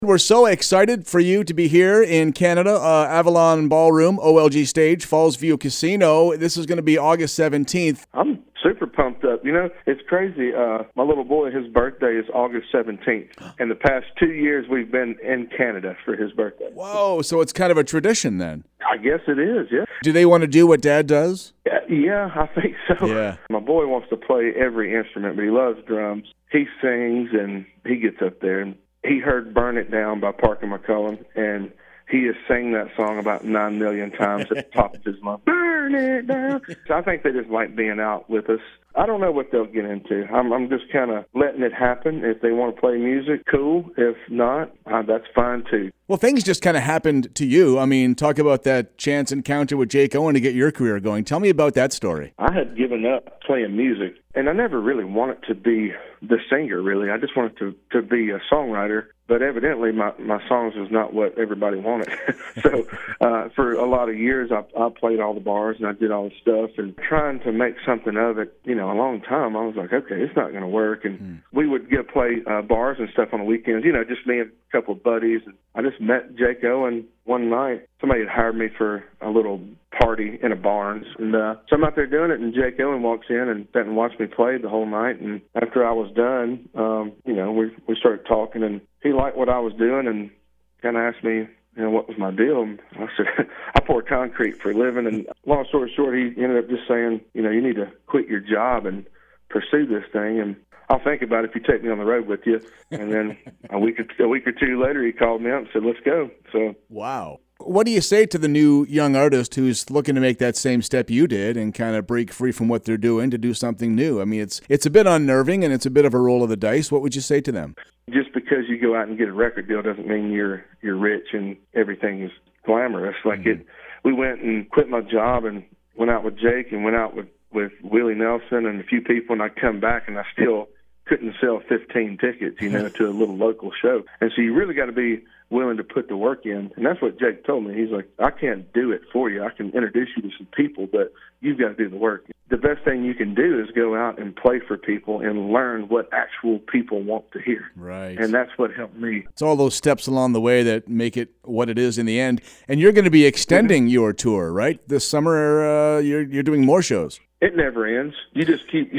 We're so excited for you to be here in Canada, Avalon Ballroom, OLG Stage, Falls View Casino. This is going to be August 17th. I'm super pumped up. You know, it's crazy. My little boy, his birthday is August 17th. And the past 2 years, we've been in Canada for his birthday. Whoa, so it's kind of a tradition then. I guess it is, yeah. Do they want to do what Dad does? Yeah, I think so. Yeah. My boy wants to play every instrument, but he loves drums. He sings, and he gets up there. And he heard Burn It Down by Parker McCollum, and he has sang that song about 9 million times at the top of his lungs. Burn it down. So I think they just like being out with us. I don't know what they'll get into. I'm just kind of letting it happen. If they want to play music, cool. If not, that's fine too. Well, things just kind of happened to you. I mean, talk about that chance encounter with Jake Owen to get your career going. Tell me about that story. I had given up playing music, and I never really wanted to be the singer, really. I just wanted to be a songwriter. But evidently, my songs was not what everybody wanted. So for a lot of years, I played all the bars and I did all the stuff. And trying to make something of it, you know, a long time, I was like, okay, it's not going to work. And we would play bars and stuff on the weekends, you know, just me and a couple of buddies. And I just met Jake Owen one night. Somebody had hired me for a little party in a Barnes. And so I'm out there doing it, and Jake Owen walks in and sat and watched me play the whole night. And after I was done, you know, we started talking, and he liked what I was doing and kind of asked me, you know, what was my deal. And I said, I pour concrete for a living. And long story short, he ended up just saying, you know, you need to quit your job and pursue this thing. And I'll think about it if you take me on the road with you. And then a week or two later, he called me up and said, let's go. So wow. What do you say to the new young artist who's looking to make that same step you did and kind of break free from what they're doing to do something new? I mean, it's a bit unnerving and it's a bit of a roll of the dice. What would you say to them? Just because you go out and get a record deal doesn't mean you're rich and everything is glamorous. Like we went and quit my job and went out with Jake and went out with Willie Nelson and a few people, and I come back and I still couldn't sell 15 tickets, you know, to a little local show. And so you really got to be willing to put the work in. And that's what Jake told me. He's like, I can't do it for you. I can introduce you to some people, but you've got to do the work. The best thing you can do is go out and play for people and learn what actual people want to hear. Right. And that's what helped me. It's all those steps along the way that make it what it is in the end. And you're going to be extending your tour, right? This summer, you're doing more shows. It never ends. You just keep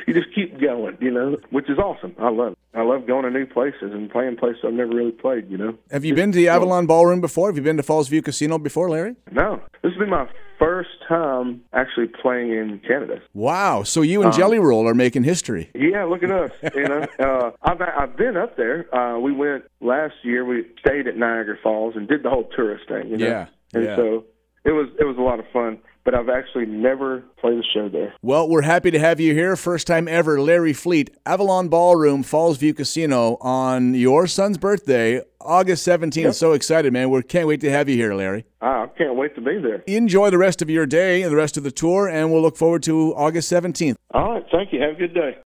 going, you know, which is awesome. I love it. I love going to new places and playing places I've never really played, you know. Have you been to the Avalon Ballroom before? Have you been to Falls View Casino before, Larry? No. This will be my first time actually playing in Canada. Wow. So you and Jelly Roll are making history. Yeah, look at us. You know, I've been up there. We went last year. We stayed at Niagara Falls and did the whole tourist thing, you know. Yeah. And so it was a lot of fun. But I've actually never played a show there. Well, we're happy to have you here. First time ever, Larry Fleet, Avalon Ballroom, Falls View Casino on your son's birthday, August 17th. Yep. So excited, man. We can't wait to have you here, Larry. I can't wait to be there. Enjoy the rest of your day and the rest of the tour, and we'll look forward to August 17th. All right. Thank you. Have a good day.